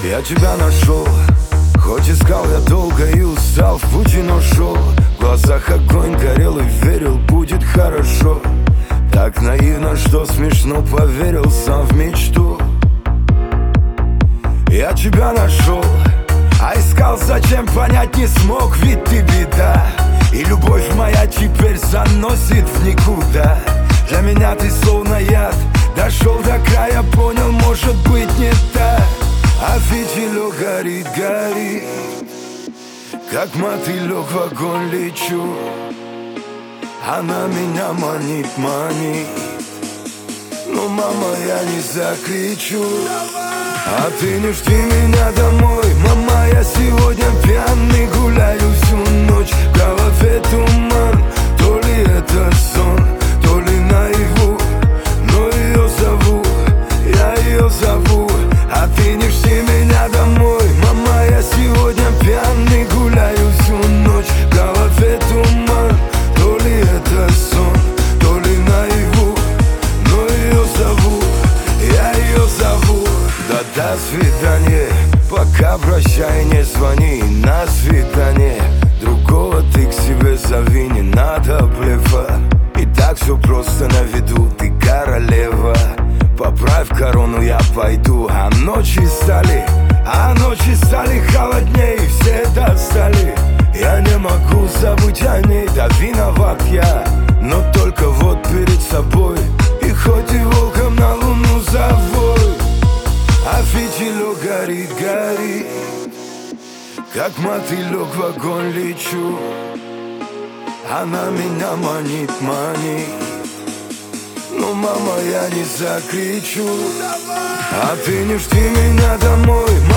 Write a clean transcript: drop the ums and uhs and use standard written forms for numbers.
Я тебя нашел, хоть искал я долго и устал, в пути, но шел. В глазах огонь горел и верил, будет хорошо. Так наивно, что смешно, поверил сам в мечту. Я тебя нашел, а искал зачем, понять не смог, ведь ты беда. И любовь моя теперь заносит в никуда. Для меня ты словно яд, дошел до края, понял, может быть не так. А фитилек горит, горит, как мотылек в огонь лечу. Она меня манит, манит, но, мама, я не закричу. А ты не жди меня домой, мама, я сегодня пьяный, гуляю всю ночь. В голове туман, то ли это сон, то ли наяву, но ее зову, я ее зову. А ты не жди меня домой, мама, я сегодня пьяный, гуляю всю ночь. В голове туман, то ли это сон, то ли наяву, но ее зову, я ее зову. Да до свидания, пока прощай, не звони. На свидание другого ты к себе зови, не надо блефа. И так все просто на виду, ты королева. Поправь корону, я пойду. А ночи стали холодней, все достали. Я не могу забыть о ней, да виноват я, но только вот перед собой. И хоть и волком на луну завой, а фитилек горит, горит, как мотылек в огонь лечу. Она меня манит, манит, но, мама, я не закричу. А ты не жди меня домой,